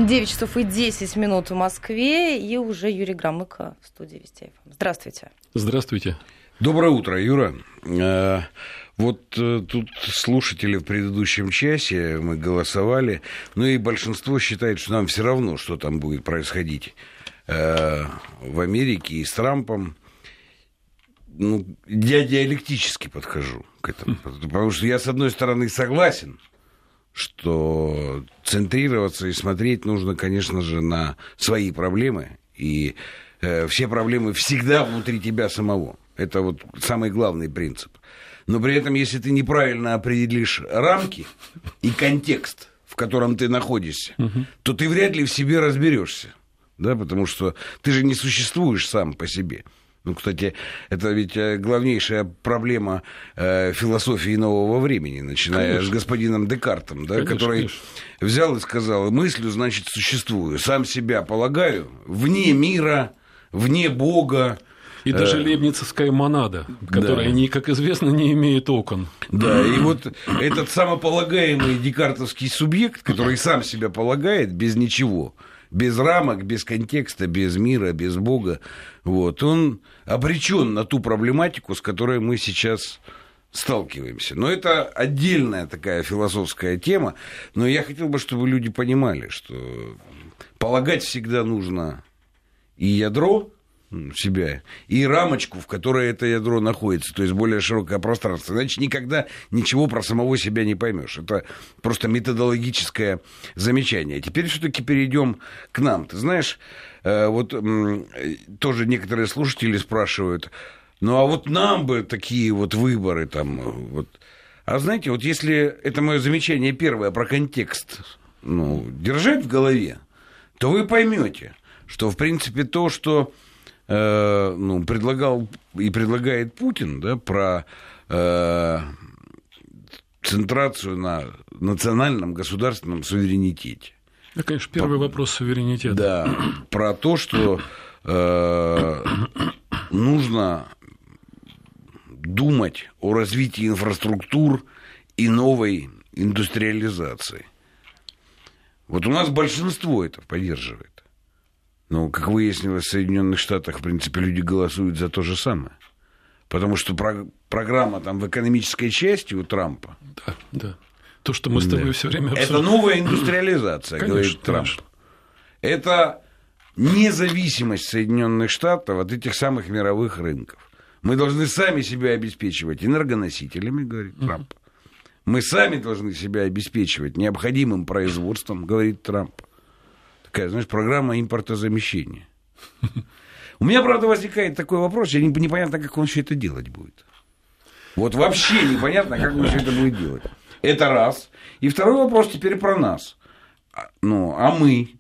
9 часов и 10 минут в Москве, и уже Юрий Громыко в студии Вести ФМ. Здравствуйте. Здравствуйте. Доброе утро, Юра. Вот тут слушатели в предыдущем часе, мы голосовали, ну и большинство считает, что нам все равно, что там будет происходить в Америке и с Трампом. Ну, я диалектически подхожу к этому, потому что я, с одной стороны, согласен, что центрироваться и смотреть нужно, конечно же, на свои проблемы, и все проблемы всегда внутри тебя самого. Это вот самый главный принцип. Но при этом, если ты неправильно определишь рамки и контекст, в котором ты находишься, то ты вряд ли в себе разберешься, да, потому что ты же не существуешь сам по себе. Ну, кстати, это ведь главнейшая проблема философии нового времени, начиная с господином Декартом, да, который взял и сказал: мыслю, значит, существую, сам себя полагаю, вне мира, вне Бога. И даже лейбницевская монада, которая, как известно, не имеет окон. Да, и вот этот самополагаемый декартовский субъект, который сам себя полагает без ничего, без рамок, без контекста, без мира, без Бога, вот, он обречен на ту проблематику, с которой мы сейчас сталкиваемся. Но это отдельная такая философская тема, но я хотел бы, чтобы люди понимали, что полагать всегда нужно и ядро себя, и рамочку, в которой это ядро находится, то есть более широкое пространство. Иначе никогда ничего про самого себя не поймешь. Это просто методологическое замечание. А теперь все-таки перейдем к нам. Ты знаешь, вот тоже некоторые слушатели спрашивают: ну а вот нам бы такие вот выборы там, вот. А знаете, вот если это мое замечание первое про контекст, ну, держать в голове, то вы поймете, что в принципе то, что предлагал и предлагает Путин, да, про центрацию на национальном государственном суверенитете. Это, конечно, первый вопрос суверенитета. Да, про то, что нужно думать о развитии инфраструктур и новой индустриализации. Вот у нас большинство это поддерживает. Но, как выяснилось, в Соединенных Штатах, в принципе, люди голосуют за то же самое. Потому что программа там в экономической части у Трампа. Да, да. То, что мы с тобой все время обсуждаем. Это новая индустриализация, конечно, говорит Трамп. Конечно. Это независимость Соединенных Штатов от этих самых мировых рынков. Мы должны сами себя обеспечивать энергоносителями, говорит Трамп. Мы сами должны себя обеспечивать необходимым производством, говорит Трамп. Такая, знаешь, программа импортозамещения. У меня, правда, возникает такой вопрос, непонятно, как он все это делать будет. Вот вообще непонятно, как он все это будет делать. Это раз. И второй вопрос теперь про нас. Ну, а мы?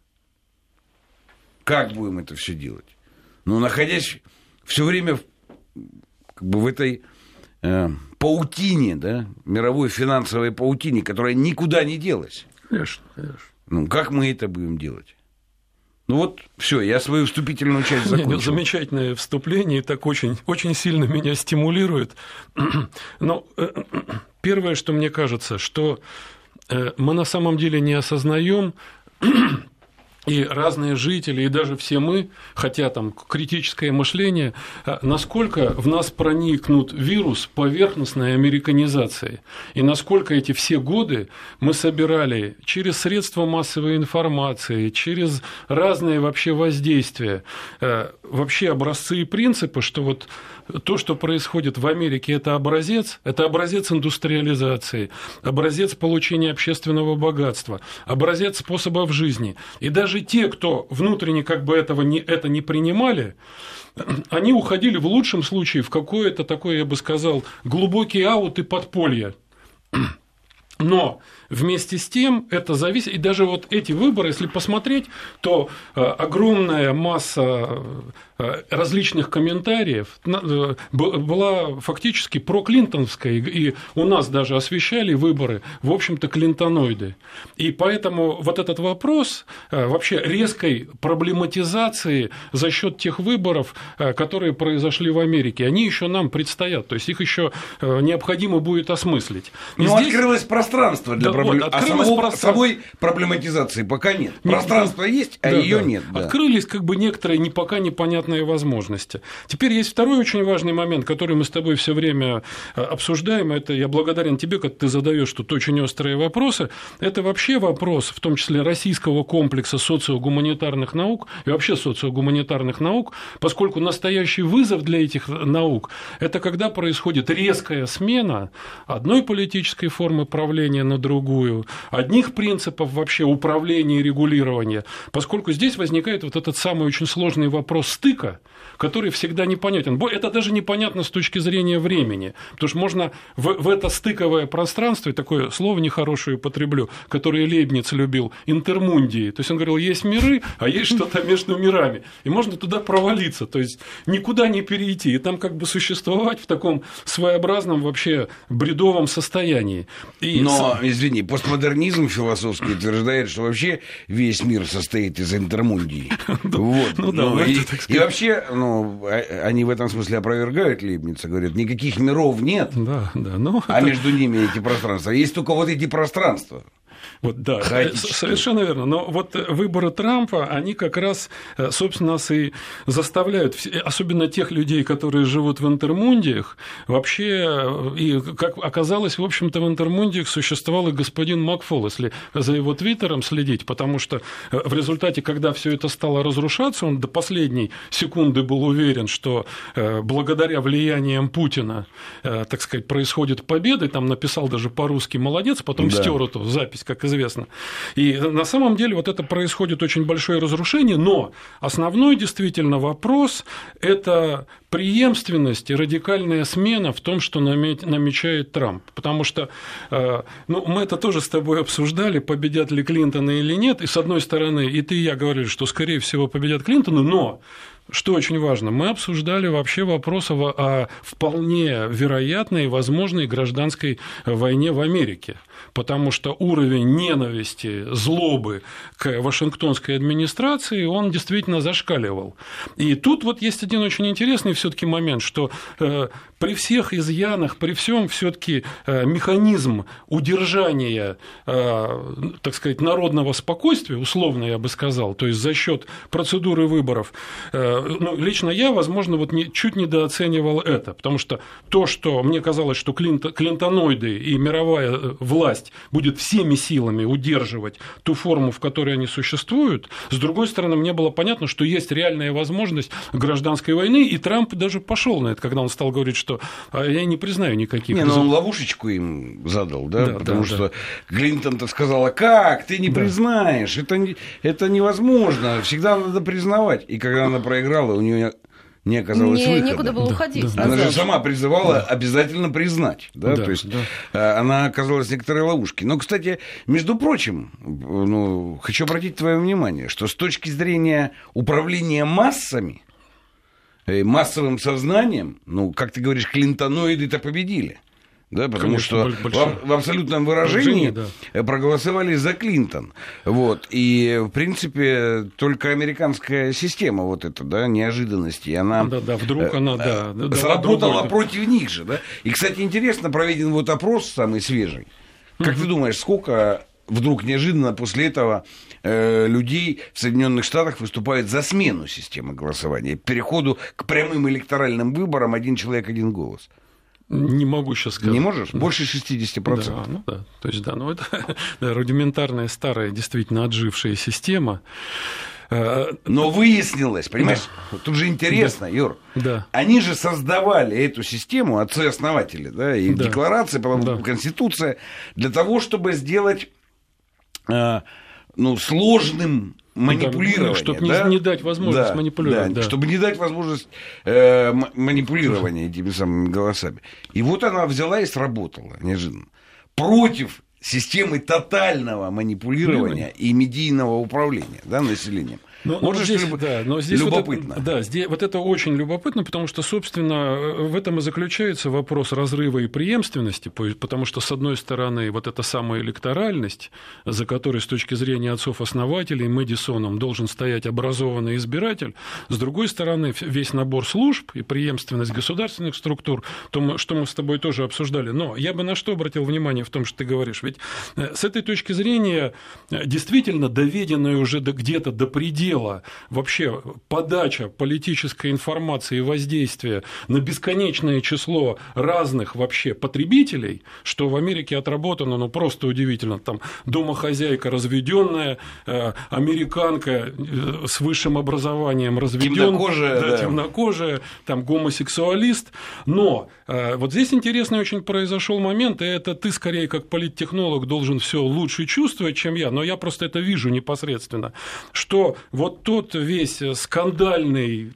Как будем это все делать? Ну, находясь все время как бы в этой паутине, да, мировой финансовой паутине, которая никуда не делась. Конечно, конечно. Ну, как мы это будем делать? Ну вот, все, я свою вступительную часть закончил. Замечательное вступление, так очень, очень сильно меня стимулирует. Но первое, что мне кажется, что мы на самом деле не осознаем, и разные жители, и даже все мы, хотя там критическое мышление, насколько в нас проникнут вирус поверхностной американизации, и насколько эти все годы мы собирали через средства массовой информации, через разные вообще воздействия, вообще образцы и принципы, что вот то, что происходит в Америке, это образец индустриализации, образец получения общественного богатства, образец способов жизни. И даже те, кто внутренне как бы это не принимали, они уходили в лучшем случае в какое-то такое, я бы сказал, глубокий аут и подполье. Но вместе с тем это зависит, и даже вот эти выборы, если посмотреть, то огромная масса различных комментариев была фактически проклинтоновская, и у нас даже освещали выборы, в общем-то, клинтоноиды. И поэтому вот этот вопрос вообще резкой проблематизации за счет тех выборов, которые произошли в Америке, они еще нам предстоят, то есть их еще необходимо будет осмыслить. Но здесь открылось пространство для самой проблематизации пока нет. Пространство есть, а ее нет. Да. Открылись как бы некоторые пока непонятные возможности. Теперь есть второй очень важный момент, который мы с тобой все время обсуждаем. Это я благодарен тебе, как ты задаешь тут очень острые вопросы. Это вообще вопрос, в том числе российского комплекса социогуманитарных наук и вообще социогуманитарных наук, поскольку настоящий вызов для этих наук – это когда происходит резкая смена одной политической формы правления на другую, одних принципов вообще управления и регулирования, поскольку здесь возникает вот этот самый очень сложный вопрос стыка, который всегда непонятен. Это даже непонятно с точки зрения времени, потому что можно в это стыковое пространство, и такое слово нехорошее употреблю, которое Лейбниц любил, интермундии, то есть он говорил, есть миры, а есть что-то между мирами, и можно туда провалиться, то есть никуда не перейти, и там как бы существовать в таком своеобразном вообще бредовом состоянии. Но, извини, постмодернизм философский утверждает, что вообще весь мир состоит из интермундии. И вообще, они в этом смысле опровергают Лейбница, говорят, никаких миров нет, а между ними эти пространства. Есть только вот эти пространства. Вот, да, совершенно верно. Но вот выборы Трампа, они как раз, собственно, нас и заставляют, особенно тех людей, которые живут в интермундиях, вообще, и как оказалось, в общем-то, в интермундиях существовал и господин Макфол, если за его твиттером следить, потому что в результате, когда все это стало разрушаться, он до последней секунды был уверен, что благодаря влияниям Путина, так сказать, происходит победа, и там написал даже по-русски «молодец», потом стер эту запись, как известно. И на самом деле вот это происходит очень большое разрушение, но основной действительно вопрос – это преемственность и радикальная смена в том, что намечает Трамп. Потому что мы это тоже с тобой обсуждали, победят ли Клинтоны или нет. И с одной стороны, и ты, и я говорили, что, скорее всего, победят Клинтоны, но что очень важно, мы обсуждали вообще вопрос о вполне вероятной и возможной гражданской войне в Америке, потому что уровень ненависти, злобы к Вашингтонской администрации, он действительно зашкаливал. И тут вот есть один очень интересный все-таки момент, что при всех изъянах, при всем все-таки механизм удержания, так сказать, народного спокойствия, условно я бы сказал, то есть за счет процедуры выборов, лично я, возможно, чуть недооценивал это, потому что то, что мне казалось, что клинтоноиды и мировая власть будет всеми силами удерживать ту форму, в которой они существуют, с другой стороны, мне было понятно, что есть реальная возможность гражданской войны, и Трамп даже пошел на это, когда он стал говорить, что я не признаю никаких. Он ловушечку им задал, потому что Клинтон-то сказала, как, ты не признаешь, это невозможно, всегда надо признавать, и когда она проиграла, у нее не оказалось выхода. Некуда было уходить. Она же сама призывала обязательно признать. То есть она оказалась в некоторой ловушке. Но, кстати, между прочим, хочу обратить твое внимание, что с точки зрения управления массами, массовым сознанием, как ты говоришь, клинтоноиды-то победили. Потому конечно, что в абсолютном выражении проголосовали за Клинтон. И, в принципе, только американская система неожиданности, она вдруг она сработала против них же. И, кстати, интересно, проведен опрос самый свежий. Как ты думаешь, сколько вдруг неожиданно после этого людей в Соединенных Штатах выступает за смену системы голосования, к переходу к прямым электоральным выборам один человек, один голос? Не могу сейчас сказать. Не можешь? Больше 60%. То есть, это рудиментарная, старая, действительно отжившая система. Но выяснилось, понимаешь, тут же интересно, Юр, они же создавали эту систему, отцы-основатели, и декларация, по-моему, Конституция, для того, чтобы сделать сложным манипулирование. Чтобы не дать возможность манипулировать. Чтобы не дать возможность манипулирования этими самыми голосами. И вот она взяла и сработала неожиданно. Против системы тотального манипулирования и медийного управления населением. Но здесь любопытно. Вот это очень любопытно, потому что, собственно, в этом и заключается вопрос разрыва и преемственности, потому что, с одной стороны, вот эта самая электоральность, за которой с точки зрения отцов-основателей Мэдисоном должен стоять образованный избиратель, с другой стороны, весь набор служб и преемственность государственных структур, что мы с тобой тоже обсуждали. Но я бы на что обратил внимание в том, что ты говоришь. Ведь с этой точки зрения действительно доведенная уже где-то до предела вообще подача политической информации и воздействия на бесконечное число разных вообще потребителей, что в Америке отработано, ну, просто удивительно. Там домохозяйка разведенная, американка с высшим образованием разведенная, темнокожая, там гомосексуалист. Но вот здесь интересный очень произошел момент, и это ты скорее как политтехнолог должен все лучше чувствовать, чем я, но я просто это вижу непосредственно, что вот тот весь скандальная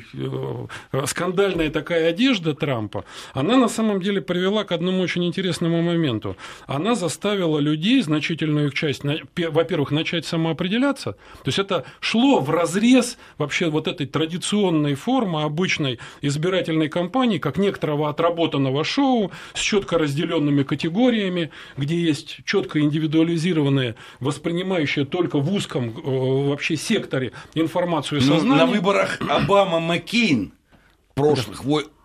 такая одежда Трампа, она на самом деле привела к одному очень интересному моменту. Она заставила людей, значительную их часть, во-первых, начать самоопределяться, то есть это шло вразрез вообще вот этой традиционной формы обычной избирательной кампании, как некоторого отработанного шоу с четко разделенными категориями, где есть четко индивидуализированные, воспринимающие только в узком вообще секторе информацию сознания. На выборах Обама-Маккейн прошлых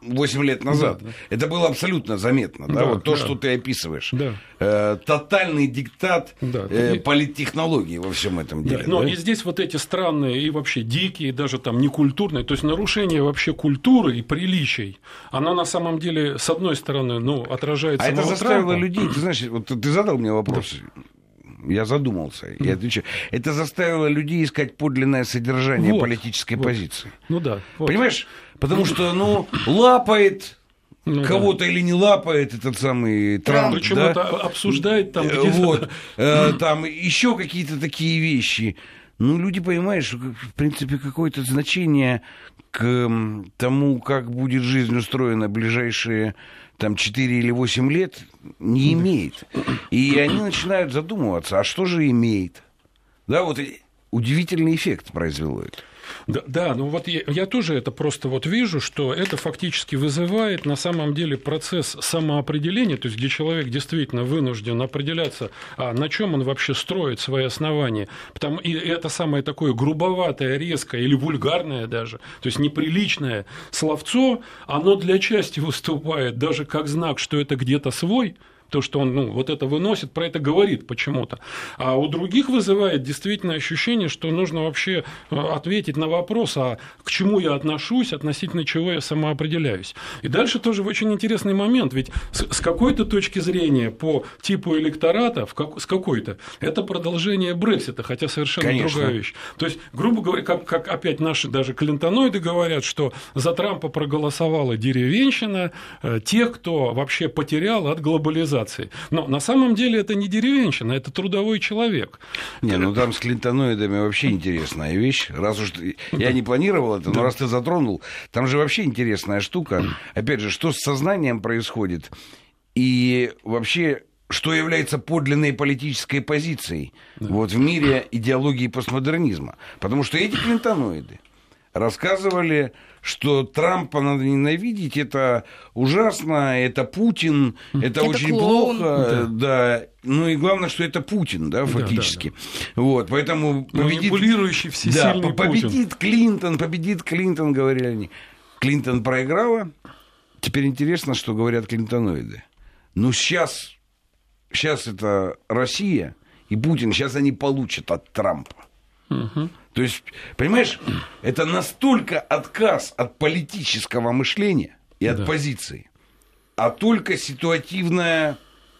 8 лет назад. Да. Это было абсолютно заметно. Да, вот то, что ты описываешь. Да. Тотальный диктат политтехнологии во всем этом деле. Да. Но и здесь вот эти странные и вообще дикие, даже там некультурные, то есть нарушение вообще культуры и приличий, оно на самом деле, с одной стороны, ну, отражается... А это заставило людей... Ты знаешь, вот ты задал мне вопрос... Да. Я задумался и отвечаю. Это заставило людей искать подлинное содержание политической позиции. Ну да. Вот. Понимаешь? Потому что, лапает кого-то или не лапает этот самый Трамп. Причем это обсуждает там где-то. Вот. Там еще какие-то такие вещи. Люди, понимаешь, в принципе, какое-то значение к тому, как будет жизнь устроена ближайшие... там 4 или 8 лет не имеет. И они начинают задумываться, а что же имеет? Да, вот удивительный эффект произвело это. Да, ну вот я тоже это просто вот вижу, что это фактически вызывает на самом деле процесс самоопределения, то есть где человек действительно вынужден определяться, на чем он вообще строит свои основания. И это самое такое грубоватое, резкое или вульгарное даже, то есть неприличное словцо, оно для части выступает даже как знак, что это где-то свой, то, что он вот это выносит, про это говорит почему-то. А у других вызывает действительно ощущение, что нужно вообще ответить на вопрос, а к чему я отношусь, относительно чего я самоопределяюсь. И дальше тоже очень интересный момент, ведь с какой-то точки зрения по типу электората, с какой-то, это продолжение Брексита, хотя совершенно другая вещь. То есть, грубо говоря, как опять наши даже клинтоноиды говорят, что за Трампа проголосовала деревенщина, тех, кто вообще потерял от глобализации. Но на самом деле это не деревенщина, это трудовой человек. Не, там с клинтоноидами вообще интересная вещь. Раз уж я не планировал это, но раз ты затронул, там же вообще интересная штука. Опять же, что с сознанием происходит и вообще... что является подлинной политической позицией вот, в мире идеологии постмодернизма. Потому что эти клинтоноиды рассказывали, что Трампа надо ненавидеть, это ужасно, это Путин, это очень клоун. Плохо, да. Ну и главное, что это Путин, да, фактически. Да. Вот, поэтому манипулирующий всесильный победит Клинтон, говорили они. Клинтон проиграла. Теперь интересно, что говорят клинтоноиды. Сейчас это Россия и Путин, сейчас они получат от Трампа. Угу. То есть, понимаешь, это настолько отказ от политического мышления и от позиции, а только ситуативное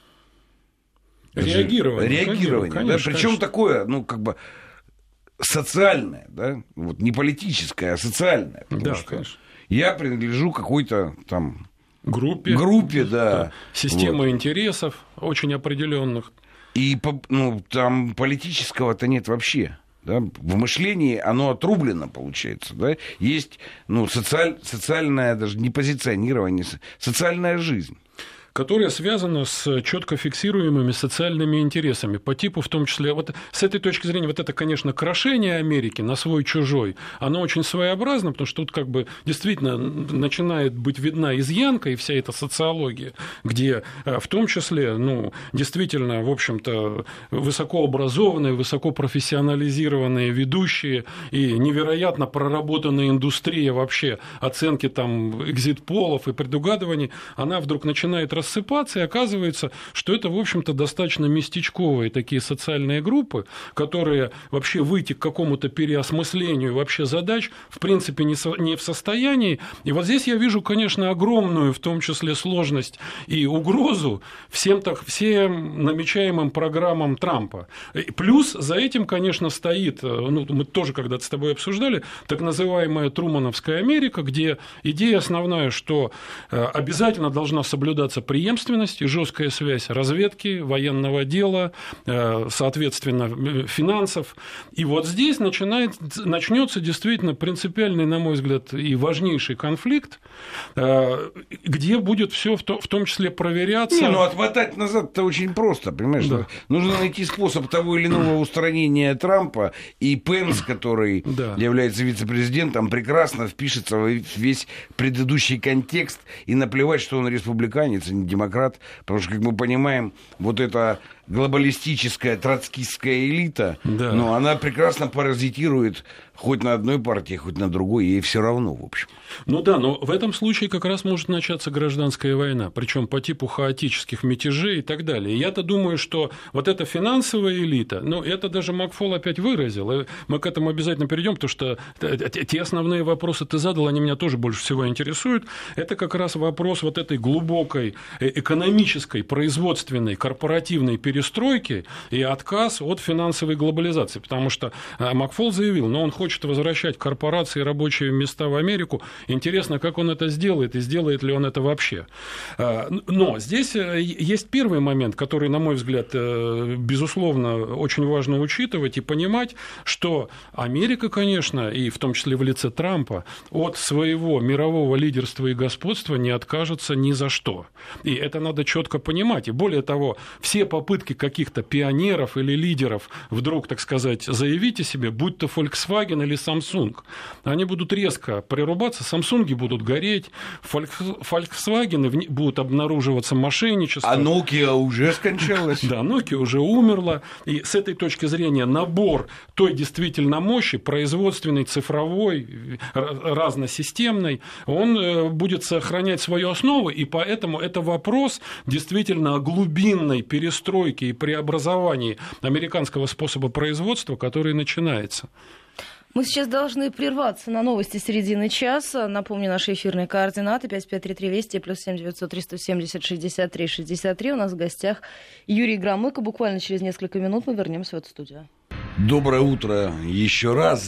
реагирование. Конечно, причем такое, социальное, да, вот не политическое, а социальное. Потому что конечно. Я принадлежу какой-то там группе, да. Система интересов очень определенных. И там политического-то нет вообще. Да, в мышлении оно отрублено, получается. Да? Есть социальное, даже не позиционирование, социальная жизнь. Которая связана с четко фиксируемыми социальными интересами, по типу в том числе, вот с этой точки зрения, вот это, конечно, крошение Америки на свой-чужой, оно очень своеобразно, потому что тут действительно начинает быть видна изъянка и вся эта социология, где в том числе, действительно, в общем-то, высокообразованные, высокопрофессионализированные ведущие и невероятно проработанная индустрия вообще оценки там экзит-полов и предугадываний, она вдруг начинает рассыпаться, и оказывается, что это, в общем-то, достаточно местечковые такие социальные группы, которые вообще выйти к какому-то переосмыслению вообще задач, в принципе, не в состоянии. И вот здесь я вижу, конечно, огромную, в том числе, сложность и угрозу всем намечаемым программам Трампа. Плюс за этим, конечно, стоит, ну, мы тоже когда-то с тобой обсуждали, так называемая Трумановская Америка, где идея основная, что обязательно должна соблюдаться преемственность и жесткая связь разведки, военного дела, соответственно, финансов. И вот здесь начнется действительно принципиальный, на мой взгляд, и важнейший конфликт, где будет все в том числе проверяться. Ну отмотать назад-то очень просто, понимаешь? Да. Нужно найти способ того или иного устранения Трампа, и Пенс, который является вице-президентом, прекрасно впишется в весь предыдущий контекст, и наплевать, что он республиканец, а не демократ, потому что, как мы понимаем, вот эта глобалистическая троцкистская элита, но она прекрасно паразитирует хоть на одной партии, хоть на другой, ей все равно, в общем. Ну да, но в этом случае как раз может начаться гражданская война, причем по типу хаотических мятежей и так далее. И я-то думаю, что вот эта финансовая элита, ну, это даже Макфол опять выразил, и мы к этому обязательно перейдем, потому что те основные вопросы ты задал, они меня тоже больше всего интересуют. Это как раз вопрос вот этой глубокой экономической, производственной, корпоративной перестройки и отказ от финансовой глобализации, потому что Макфол заявил, но он хочет возвращать корпорации и рабочие места в Америку. Интересно, как он это сделает, и сделает ли он это вообще. Но здесь есть первый момент, который, на мой взгляд, безусловно, очень важно учитывать и понимать, что Америка, конечно, и в том числе в лице Трампа, от своего мирового лидерства и господства не откажется ни за что. И это надо четко понимать. И более того, все попытки каких-то пионеров или лидеров вдруг, так сказать, заявить о себе, будь то Volkswagen или Samsung, они будут резко прирубаться, Samsung будут гореть, Volkswagen будут обнаруживаться мошенничество. А Nokia уже скончалась. Да, Nokia уже умерла. И с этой точки зрения набор той действительно мощи, производственной, цифровой, разносистемной, он будет сохранять свою основу, и поэтому это вопрос действительно о глубинной перестройке и преобразовании американского способа производства, который начинается. Мы сейчас должны прерваться на новости середины часа. Напомню, наши эфирные координаты 553320 +7 900 370 63 63. У нас в гостях Юрий Громыко. Буквально через несколько минут мы вернемся в эту студию. Доброе утро еще раз.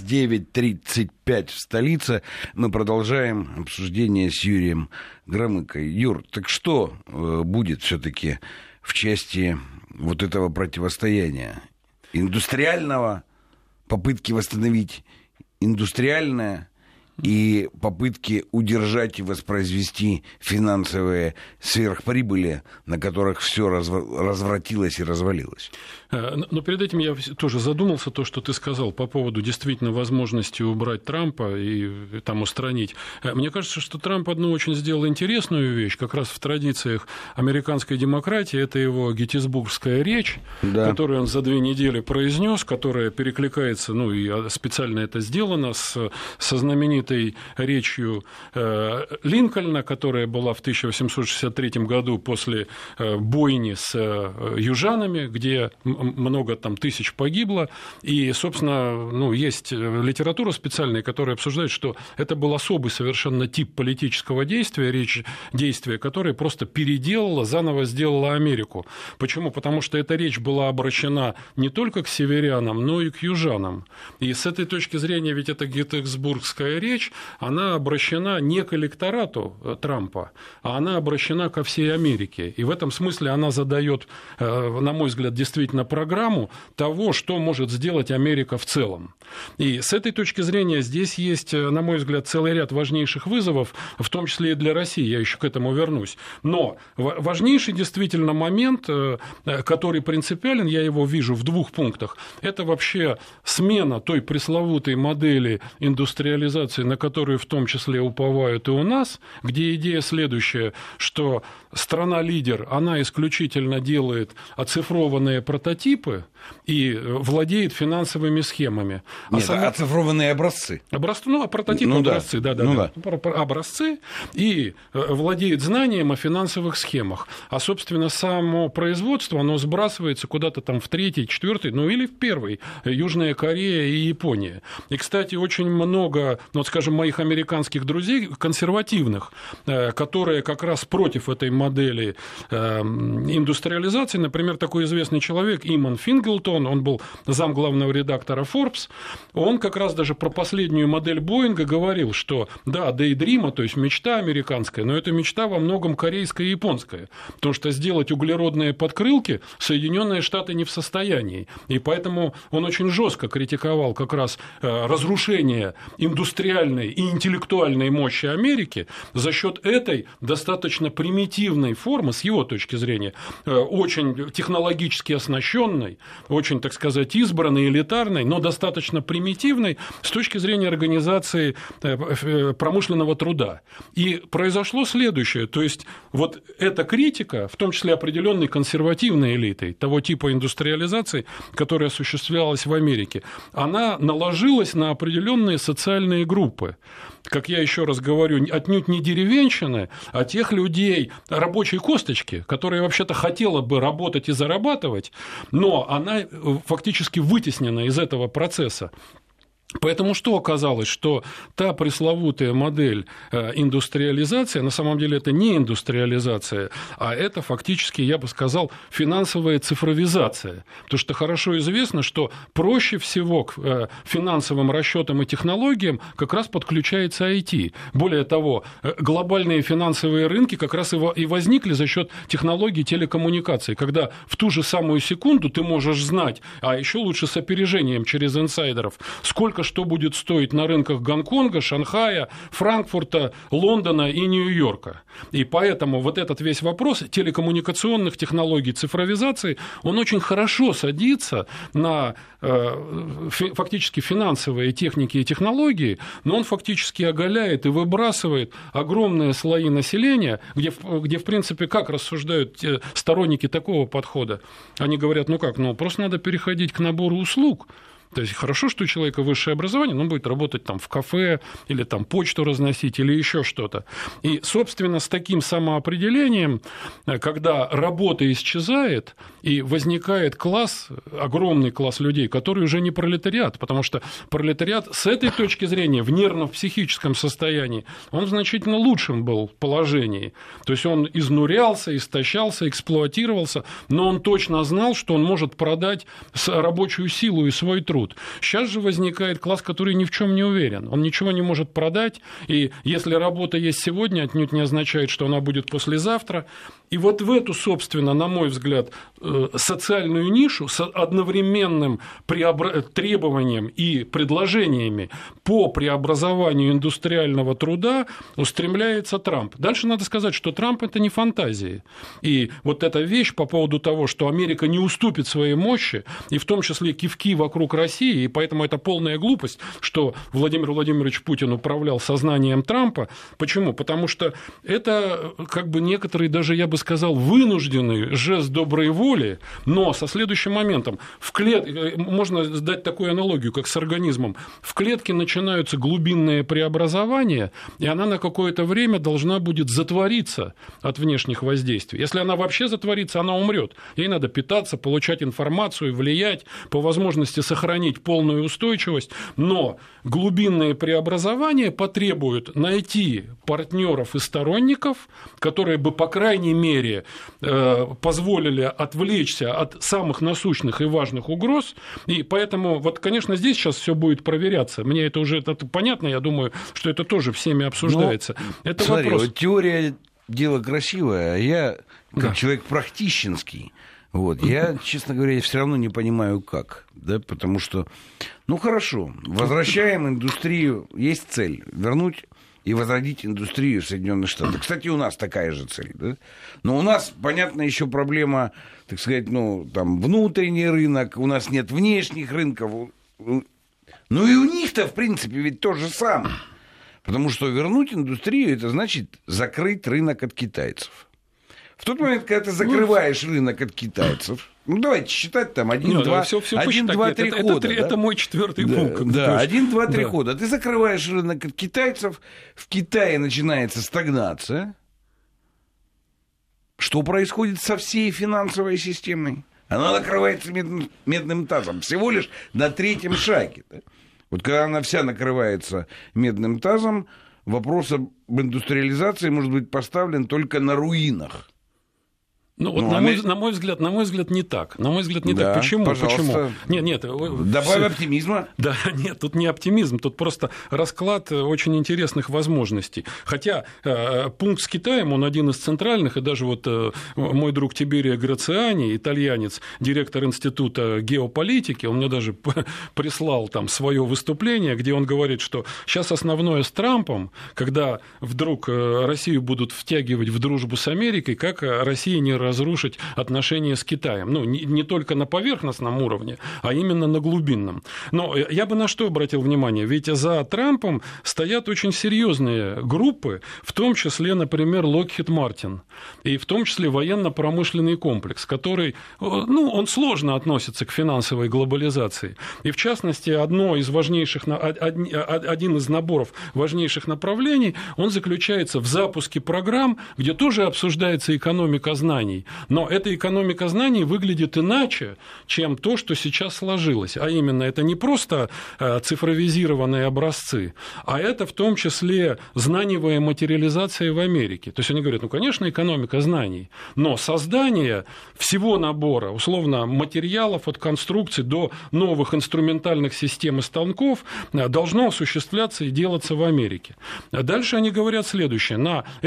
9:35 в столице. Мы продолжаем обсуждение с Юрием Громыко. Юр, так что будет все-таки в части вот этого противостояния? Индустриального, попытки восстановить индустриальное и попытки удержать и воспроизвести финансовые сверхприбыли, на которых все развратилось и развалилось. Но перед этим я тоже задумался, то, что ты сказал по поводу действительно возможности убрать Трампа и там устранить. Мне кажется, что Трамп одну очень сделал интересную вещь, как раз в традициях американской демократии, это его геттисбургская речь, которую он за 2 недели произнес, которая перекликается, ну и специально это сделано, со знаменитой речью Линкольна, которая была в 1863 году после бойни с южанами, где много там тысяч погибло, и, собственно, ну, есть литература специальная, которая обсуждает, что это был особый совершенно тип политического действия, которое просто переделало, заново сделало Америку. Почему? Потому что эта речь была обращена не только к северянам, но и к южанам. И с этой точки зрения, ведь эта геттисбургская речь, она обращена не к электорату Трампа, а она обращена ко всей Америке. И в этом смысле она задает, на мой взгляд, действительно программу того, что может сделать Америка в целом. И с этой точки зрения здесь есть, на мой взгляд, целый ряд важнейших вызовов, в том числе и для России, я еще к этому вернусь. Но важнейший действительно момент, который принципиален, я его вижу в 2 пунктах, это вообще смена той пресловутой модели индустриализации на которые в том числе уповают и у нас, где идея следующая, что страна-лидер, она исключительно делает оцифрованные прототипы и владеет финансовыми схемами. Оцифрованные образцы. Прототипы, образцы, образцы, и владеет знанием о финансовых схемах. А, собственно, само производство, оно сбрасывается куда-то там в третий, четвертый, или в первый. Южная Корея и Япония. И, кстати, очень много, скажем, моих американских друзей, консервативных, которые как раз против этой модели индустриализации. Например, такой известный человек Иман Финглтон, он был зам главного редактора Forbes, он как раз даже про последнюю модель Боинга говорил, что да, Daydream, то есть мечта американская, но это мечта во многом корейская и японская, потому что сделать углеродные подкрылки Соединенные Штаты не в состоянии, и поэтому он очень жестко критиковал как раз разрушение индустриальной и интеллектуальной мощи Америки за счет этой достаточно примитивной формы, с его точки зрения, очень технологически оснащенной, очень, так сказать, избранной, элитарной, но достаточно примитивной с точки зрения организации промышленного труда. И произошло следующее, то есть вот эта критика, в том числе определенной консервативной элитой того типа индустриализации, которая осуществлялась в Америке, она наложилась на определенные социальные группы. Как я еще раз говорю, отнюдь не деревенщины, а тех людей, рабочей косточки, которые вообще-то хотела бы работать и зарабатывать, но она фактически вытеснена из этого процесса. Поэтому что оказалось? Что та пресловутая модель индустриализации, на самом деле это не индустриализация, а это фактически, я бы сказал, финансовая цифровизация. Потому что хорошо известно, что проще всего к финансовым расчетам и технологиям как раз подключается IT. Более того, глобальные финансовые рынки как раз и возникли за счет технологий телекоммуникаций, когда в ту же самую секунду ты можешь знать, а еще лучше с опережением через инсайдеров, сколько что будет стоить на рынках Гонконга, Шанхая, Франкфурта, Лондона и Нью-Йорка. И поэтому вот этот весь вопрос телекоммуникационных технологий, цифровизации, он очень хорошо садится на фактически финансовые техники и технологии, но он фактически оголяет и выбрасывает огромные слои населения, где в принципе, как рассуждают сторонники такого подхода? Они говорят, просто надо переходить к набору услуг. То есть хорошо, что у человека высшее образование, но он будет работать там в кафе, или там почту разносить, или еще что-то. И, собственно, с таким самоопределением, когда работа исчезает, и возникает класс, огромный класс людей, который уже не пролетариат, потому что пролетариат с этой точки зрения, в нервно-психическом состоянии, он в значительно лучшем был положении. То есть он изнурялся, истощался, эксплуатировался, но он точно знал, что он может продать рабочую силу и свой труд. Сейчас же возникает класс, который ни в чем не уверен. Он ничего не может продать, и если работа есть сегодня, отнюдь не означает, что она будет послезавтра. И вот в эту, собственно, на мой взгляд, социальную нишу с одновременным требованием и предложениями по преобразованию индустриального труда устремляется Трамп. Дальше надо сказать, что Трамп – это не фантазии. И вот эта вещь по поводу того, что Америка не уступит своей мощи, и в том числе кивки вокруг России, и поэтому это полная глупость, что Владимир Владимирович Путин управлял сознанием Трампа. Почему? Потому что это как бы некоторые, даже я бы сказал, вынужденный жест доброй воли, но со следующим моментом. Можно дать такую аналогию, как с организмом. В клетке начинаются глубинные преобразования, и она на какое-то время должна будет затвориться от внешних воздействий. Если она вообще затворится, она умрет. Ей надо питаться, получать информацию, влиять, по возможности сохранить полную устойчивость, но глубинные преобразования потребуют найти партнеров и сторонников, которые бы, по крайней мере, позволили отвлечься от самых насущных и важных угроз. И поэтому, конечно, здесь сейчас все будет проверяться. Мне это уже понятно, я думаю, что это тоже всеми обсуждается. Это смотри, вопрос. Теория – дело красивое, а я, как человек практический, я, честно говоря, все равно не понимаю, как. Да, потому что, хорошо, возвращаем индустрию, есть цель – вернуть и возродить индустрию Соединенных Штатов. Кстати, у нас такая же цель. Да? Но у нас, понятно, еще проблема, так сказать, внутренний рынок, у нас нет внешних рынков. И у них-то, в принципе, ведь то же самое. Потому что вернуть индустрию, это значит закрыть рынок от китайцев. В тот момент, когда ты закрываешь рынок от китайцев, давайте считать там 1, 2, 3 хода. Это мой 4-й пункт. Да, 1, 2, 3 хода. Ты закрываешь рынок от китайцев, в Китае начинается стагнация. Что происходит со всей финансовой системой? Она накрывается медным тазом всего лишь на 3-м шаге. Да? Вот когда она вся накрывается медным тазом, вопрос об индустриализации может быть поставлен только на руинах. Ну, вот на мой взгляд, не так. На мой взгляд, не так. Почему? Пожалуйста. Нет. Добавь оптимизма. Да, нет, тут не оптимизм, тут просто расклад очень интересных возможностей. Хотя пункт с Китаем, он один из центральных, и даже вот мой друг Тиберио Грациани, итальянец, директор Института геополитики, он мне даже прислал там свое выступление, где он говорит, что сейчас основное с Трампом, когда вдруг Россию будут втягивать в дружбу с Америкой, как Россия не разрушить отношения с Китаем. Ну, не только на поверхностном уровне, а именно на глубинном. Но я бы на что обратил внимание? Ведь за Трампом стоят очень серьезные группы, в том числе, например, Lockheed Martin, и в том числе военно-промышленный комплекс, который, он сложно относится к финансовой глобализации. И, в частности, один из наборов важнейших направлений, он заключается в запуске программ, где тоже обсуждается экономика знаний. Но эта экономика знаний выглядит иначе, чем то, что сейчас сложилось. А именно, это не просто цифровизированные образцы, а это в том числе знаниевая материализация в Америке. То есть они говорят, конечно, экономика знаний, но создание всего набора, условно, материалов от конструкций до новых инструментальных систем и станков должно осуществляться и делаться в Америке. Дальше они говорят следующее.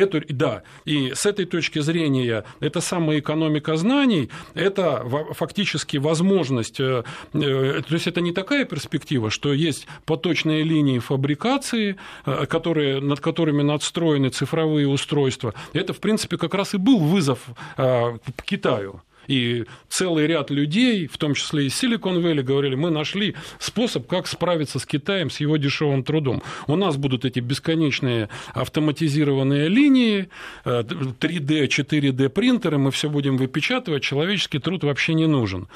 И с этой точки зрения это самая экономика знаний, это фактически возможность, то есть это не такая перспектива, что есть поточные линии фабрикации, над которыми надстроены цифровые устройства. Это, в принципе, как раз и был вызов Китаю. И целый ряд людей, в том числе из Silicon Valley, говорили, мы нашли способ, как справиться с Китаем, с его дешевым трудом. У нас будут эти бесконечные автоматизированные линии, 3D, 4D принтеры, мы все будем выпечатывать, человеческий труд вообще не нужен.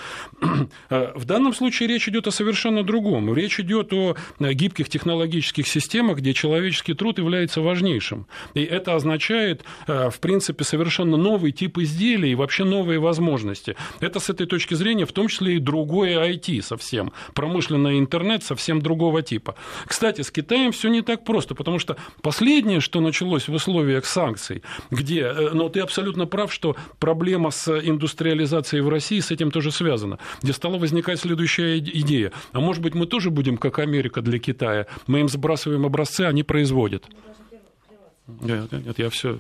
В данном случае речь идет о совершенно другом. Речь идет о гибких технологических системах, где человеческий труд является важнейшим. И это означает, в принципе, совершенно новый тип изделий и вообще новые возможности. Это с этой точки зрения в том числе и другое IT совсем, промышленный интернет совсем другого типа. Кстати, с Китаем все не так просто, потому что последнее, что началось в условиях санкций, где, ты абсолютно прав, что проблема с индустриализацией в России с этим тоже связана, где стала возникать следующая идея. А может быть, мы тоже будем как Америка для Китая, мы им сбрасываем образцы, они производят. Нет, я все.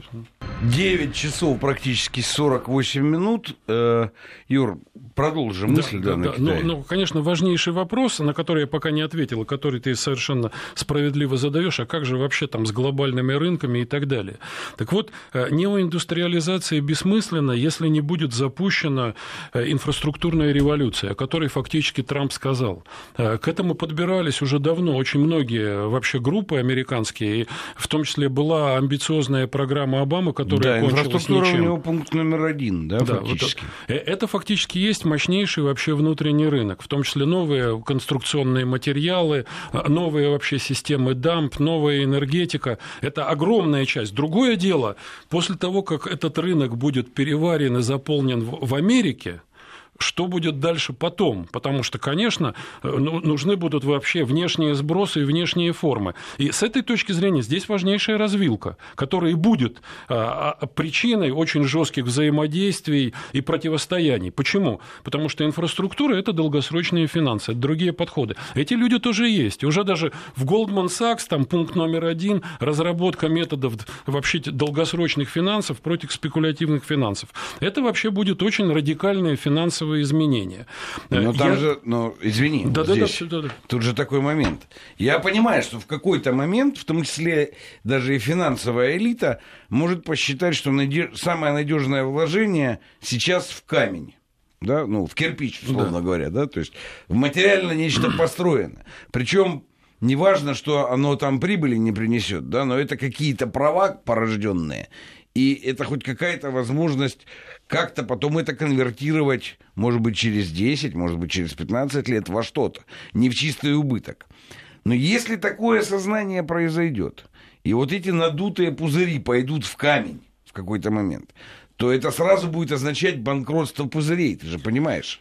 9 часов практически 48 минут. Юр, продолжим мысль данной Китая. Конечно, важнейший вопрос, на который я пока не ответил, который ты совершенно справедливо задаешь, а как же вообще там с глобальными рынками и так далее. Так вот, неоиндустриализация бессмысленна, если не будет запущена инфраструктурная революция, о которой фактически Трамп сказал. К этому подбирались уже давно очень многие вообще группы американские, и в том числе была амбициозная программа Обамы, которая кончилась инфраструктура ничем. У него пункт номер 1, фактически. Это фактически есть мощнейший вообще внутренний рынок, в том числе новые конструкционные материалы, новые вообще системы дамп, новая энергетика. Это огромная часть. Другое дело, после того, как этот рынок будет переварен и заполнен в Америке, что будет дальше потом? Потому что, конечно, нужны будут вообще внешние сбросы и внешние формы. И с этой точки зрения здесь важнейшая развилка, которая и будет причиной очень жестких взаимодействий и противостояний. Почему? Потому что инфраструктура – это долгосрочные финансы, это другие подходы. Эти люди тоже есть. И уже даже в Goldman Sachs, там пункт номер 1, разработка методов вообще долгосрочных финансов против спекулятивных финансов. Это вообще будет очень радикальные финансовые изменения. Извини, тут же такой момент. Я понимаю, что в какой-то момент, в том числе даже и финансовая элита, может посчитать, что самое надежное вложение сейчас в камень. В кирпич, условно говоря, то есть в материально нечто построено. Причем неважно, что оно там прибыли не принесет, да, но это какие-то права порожденные, и это хоть какая-то возможность как-то потом это конвертировать, может быть, через 10, может быть, через 15 лет во что-то, не в чистый убыток. Но если такое сознание произойдет, и вот эти надутые пузыри пойдут в камень в какой-то момент, то это сразу будет означать банкротство пузырей, ты же понимаешь?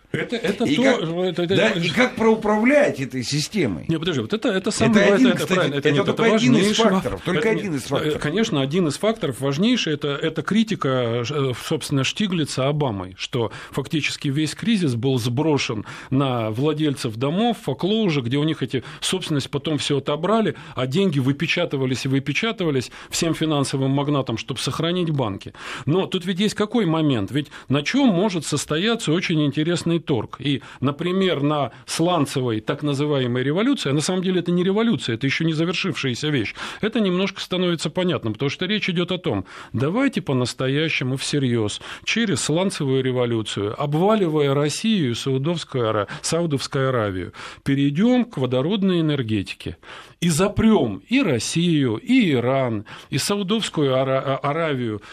И как проуправлять этой системой? Не, подожди, вот это самое... Это только один из факторов. Один из факторов. Конечно, один из факторов важнейший – это критика, собственно, Штиглица Обамой, что фактически весь кризис был сброшен на владельцев домов, фоклоужи, где у них эти собственность потом все отобрали, а деньги выпечатывались и выпечатывались всем финансовым магнатам, чтобы сохранить банки. Но тут ведь есть какой момент? Ведь на чем может состояться очень интересный торг? И, например, на сланцевой так называемой революции, а на самом деле это не революция, это еще не завершившаяся вещь, это немножко становится понятным, потому что речь идет о том, давайте по-настоящему всерьез через сланцевую революцию, обваливая Россию и Саудовскую Аравию, перейдем к водородной энергетике и запрем и Россию, и Иран, и Саудовскую Аравию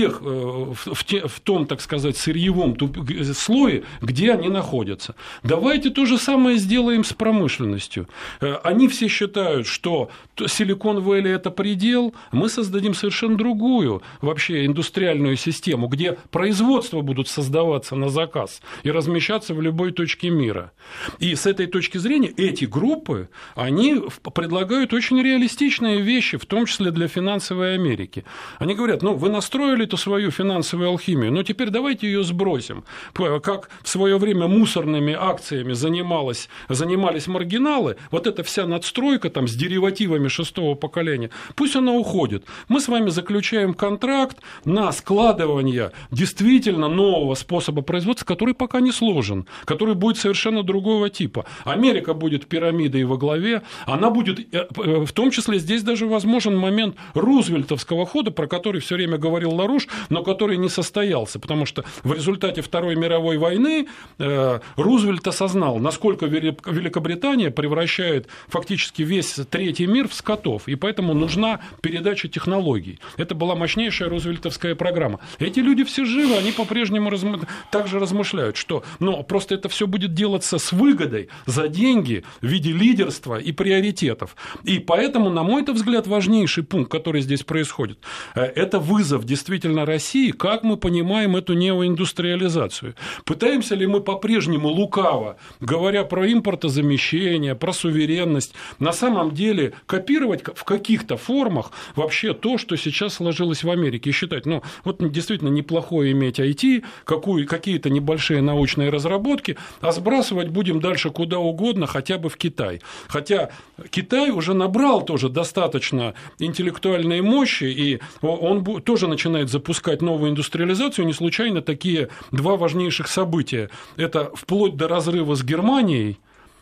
в том, так сказать, сырьевом слое, где они находятся. Давайте то же самое сделаем с промышленностью. Они все считают, что Silicon Valley – это предел, мы создадим совершенно другую вообще индустриальную систему, где производства будут создаваться на заказ и размещаться в любой точке мира. И с этой точки зрения эти группы, они предлагают очень реалистичные вещи, в том числе для финансовой Америки. Они говорят, вы настроили эту свою финансовую алхимию, но теперь давайте ее сбросим. Как в свое время мусорными акциями занимались маргиналы, вот эта вся надстройка там с деривативами 6-го поколения, пусть она уходит. Мы с вами заключаем контракт на складывание действительно нового способа производства, который пока не сложен, который будет совершенно другого типа. Америка будет пирамидой во главе, она будет, в том числе здесь даже возможен момент рузвельтовского хода, про который все время говорил Ларуш, но который не состоялся, потому что в результате Второй мировой войны Рузвельт осознал, насколько Великобритания превращает фактически весь третий мир в скотов, и поэтому нужна передача технологий. Это была мощнейшая рузвельтовская программа. Эти люди все живы, они по-прежнему также размышляют, что просто это все будет делаться с выгодой, за деньги, в виде лидерства и приоритетов. И поэтому, на мой взгляд, важнейший пункт, который здесь происходит, это вызов действительно России, как мы понимаем эту неоиндустриализацию. Пытаемся ли мы по-прежнему лукаво, говоря про импортозамещение, про суверенность, на самом деле копировать в каких-то формах вообще то, что сейчас сложилось в Америке, и считать, действительно неплохое иметь IT, какие-то небольшие научные разработки, а сбрасывать будем дальше куда угодно, хотя бы в Китай. Хотя Китай уже набрал тоже достаточно интеллектуальной мощи, и он тоже начинает запускать новую индустриализацию. Не случайно такие два важнейших события. Это вплоть до разрыва с Германией,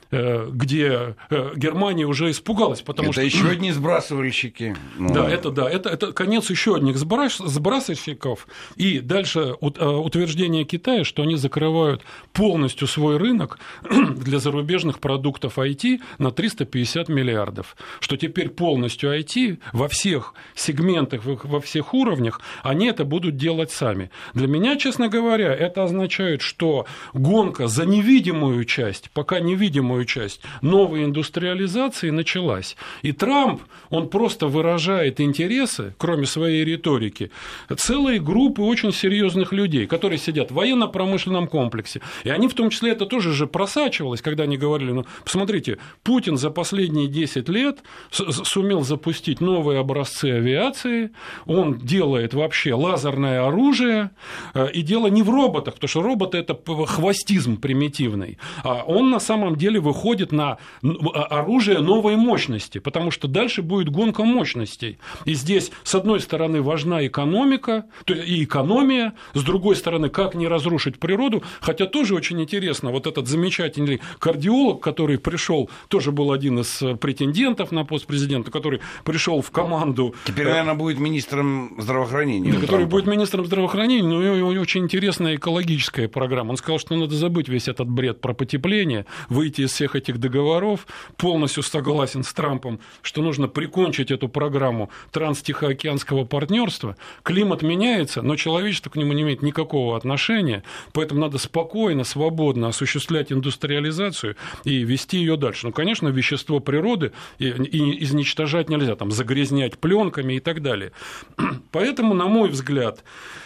где Германия уже испугалась, потому это еще одни сбрасывальщики. Это конец еще одних сбрасывальщиков. И дальше утверждение Китая, что они закрывают полностью свой рынок для зарубежных продуктов IT на 350 миллиардов. Что теперь полностью IT во всех сегментах, во всех уровнях, они это будут делать сами. Для меня, честно говоря, это означает, что гонка за невидимую часть, пока невидимую часть новой индустриализации началась. И Трамп, он просто выражает интересы, кроме своей риторики, целой группы очень серьезных людей, которые сидят в военно-промышленном комплексе. И они в том числе, это тоже же просачивалось, когда они говорили, посмотрите, Путин за последние 10 лет сумел запустить новые образцы авиации, он делает вообще лазерное оружие, и дело не в роботах, потому что роботы – это хвостизм примитивный, а он на самом деле выходит на оружие новой мощности, потому что дальше будет гонка мощностей. И здесь, с одной стороны, важна экономика и экономия, с другой стороны, как не разрушить природу, хотя тоже очень интересно, вот этот замечательный кардиолог, который пришел, тоже был один из претендентов на пост президента, который пришел в команду... Теперь, наверное, будет министром здравоохранения. Который будет министром здравоохранения, но у него очень интересная экологическая программа. Он сказал, что надо забыть весь этот бред про потепление, выйти из всех этих договоров, полностью согласен с Трампом, что нужно прикончить эту программу транстихоокеанского партнерства. Климат меняется, но человечество к нему не имеет никакого отношения, поэтому надо спокойно, свободно осуществлять индустриализацию и вести ее дальше. Ну, конечно, вещество природы и изничтожать нельзя, там, загрязнять пленками и так далее. Поэтому, на мой взгляд,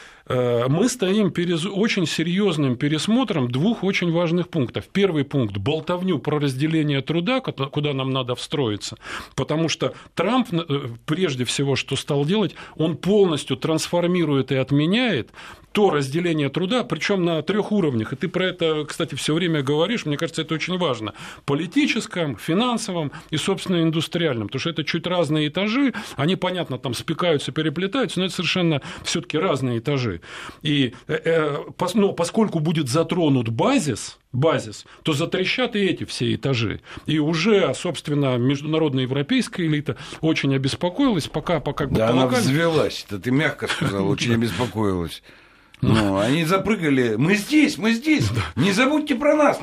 мы стоим перед очень серьезным пересмотром двух очень важных пунктов. Первый пункт – болтовню про разделение труда, куда нам надо встроиться, потому что Трамп, прежде всего, что стал делать, он полностью трансформирует и отменяет то разделение труда, причем на 3 уровнях. И ты про это, кстати, все время говоришь, мне кажется, это очень важно. Политическом, финансовом и, собственно, индустриальном. Потому что это чуть разные этажи, они, понятно, там спекаются, переплетаются, но это совершенно все-таки разные этажи. И поскольку будет затронут базис, то затрещат и эти все этажи. И уже, собственно, международная европейская элита очень обеспокоилась, пока как бы... Да, она взвелась, это ты мягко сказал, очень обеспокоилась. Ну, они запрыгали. Мы здесь. Не забудьте про нас.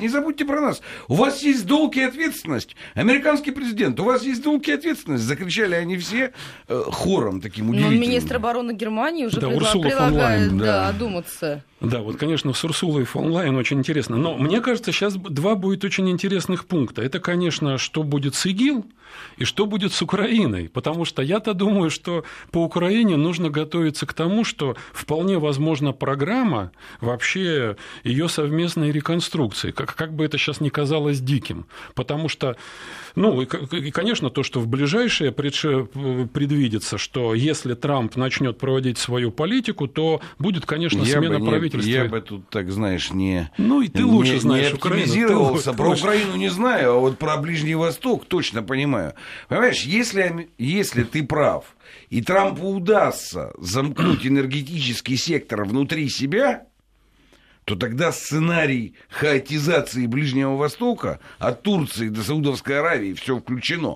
У вас есть долг и ответственность. Американский президент, у вас есть долг и ответственность. Закричали они все хором таким удивительным. Но министр обороны Германии уже предлагает одуматься. Да, вот, конечно, с Урсулой фон Лайен очень интересно. Но мне кажется, сейчас 2 будет очень интересных пункта. Это, конечно, что будет с ИГИЛ и что будет с Украиной. Потому что я-то думаю, что по Украине нужно готовиться к тому, что вполне возможна программа вообще ее совместной реконструкции. Как бы это сейчас ни казалось диким. Потому что, ну, и, конечно, то, что в ближайшее предвидится, что если Трамп начнет проводить свою политику, то будет, конечно, смена правительства. Я бы тут, так знаешь, не оптимизировался. Про Украину не знаю, а вот про Ближний Восток точно понимаю. Понимаешь, если ты прав, и Трампу удастся замкнуть энергетический сектор внутри себя, то тогда сценарий хаотизации Ближнего Востока от Турции до Саудовской Аравии, все включено,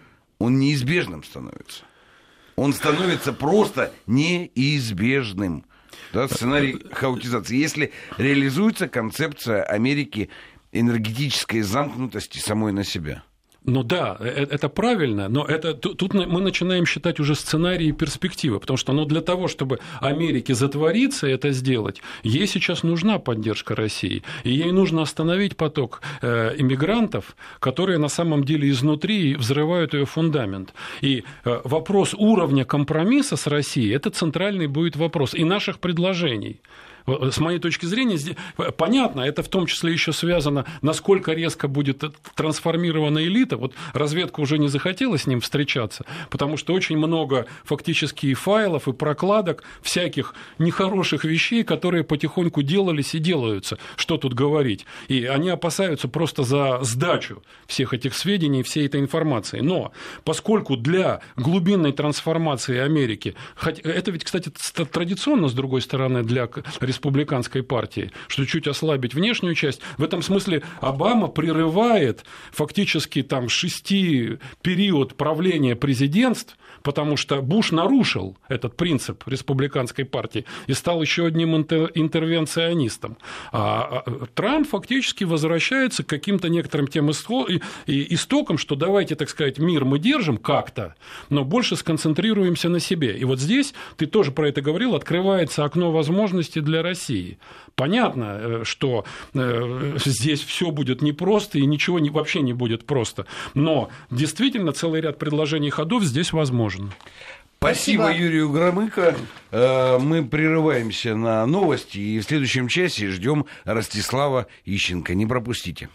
он неизбежным становится. Он становится просто неизбежным. Да, сценарий хаотизации. Если реализуется концепция Америки энергетической замкнутости самой на себя. Ну да, это правильно, но тут мы начинаем считать уже сценарии и перспективы, потому что для того, чтобы Америке затвориться это сделать, ей сейчас нужна поддержка России, и ей нужно остановить поток иммигрантов, которые на самом деле изнутри взрывают ее фундамент. И вопрос уровня компромисса с Россией – это центральный будет вопрос и наших предложений. С моей точки зрения, понятно, это в том числе еще связано, насколько резко будет трансформирована элита. Вот разведка уже не захотела с ним встречаться, потому что очень много фактически и файлов, и прокладок, всяких нехороших вещей, которые потихоньку делались и делаются. Что тут говорить? И они опасаются просто за сдачу всех этих сведений, всей этой информации. Но поскольку для глубинной трансформации Америки, это ведь, кстати, традиционно, с другой стороны, для республиканской партии, что чуть ослабить внешнюю часть. В этом смысле Обама прерывает фактически там 6 период правления президентств, потому что Буш нарушил этот принцип республиканской партии и стал еще одним интервенционистом. А Трамп фактически возвращается к каким-то некоторым тем истокам, что давайте, так сказать, мир мы держим как-то, но больше сконцентрируемся на себе. И вот здесь, ты тоже про это говорил, открывается окно возможностей для России. Понятно, что здесь все будет непросто и ничего вообще не будет просто. Но действительно целый ряд предложений и ходов здесь возможен. Спасибо Юрию Громыко. Мы прерываемся на новости и в следующем часе ждем Ростислава Ищенко. Не пропустите.